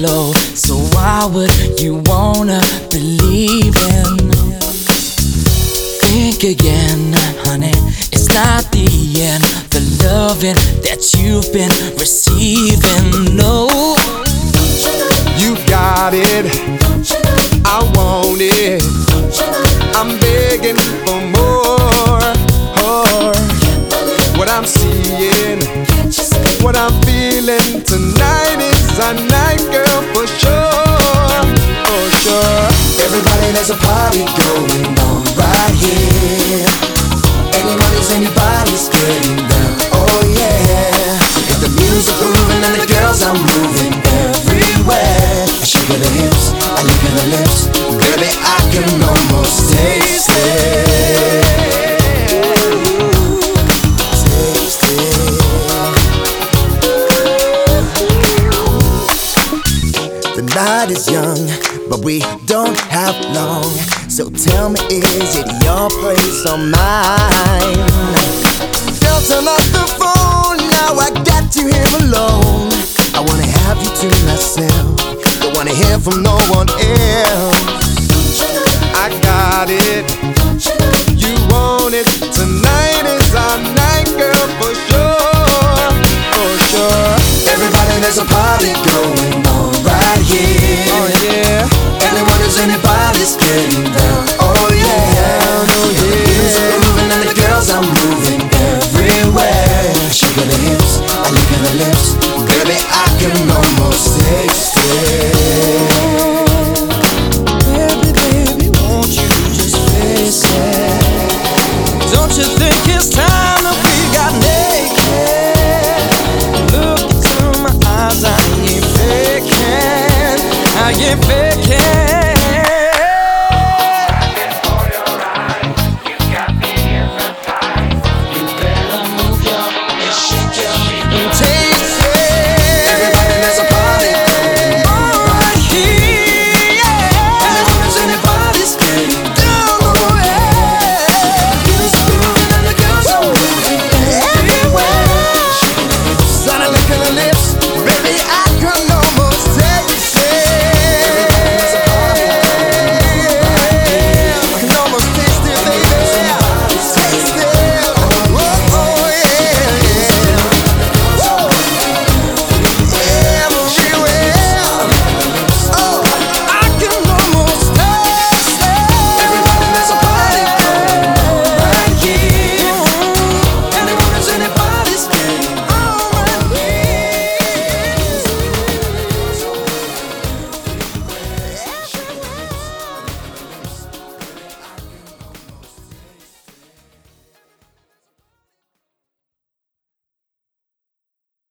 low. So why would you wanna believe in? Think again, honey, it's not the end. The loving that you've been receiving, no. You got it, I want it. I'm begging for more. What I'm seeing, what I'm feeling tonight is a night, girl, for sure, for sure. Everybody, there's a party going on right here. Anyone is anybody's getting down, oh yeah. If the music moving and the girls are moving everywhere. I shake the hips, I look at the lips, baby, I can almost taste it. The night is young, but we don't have long. So tell me, is it your place or mine? Girl, turn off the phone, now I got you here alone. I wanna have you to myself, don't wanna hear from no one else. I got it, you want it, tonight is our night, girl, for sure, for sure. Everybody, there's a party going on right here. Oh yeah, anyone is anybody's getting down, oh yeah. oh The music yeah. moving and the girls are moving everywhere. Shake the hips, I look at the lips, baby, I can almost taste it. Baby, baby, won't you just face it? Don't you think it's time that we got naked? Look into my eyes, I ain't faking, I ain't faking.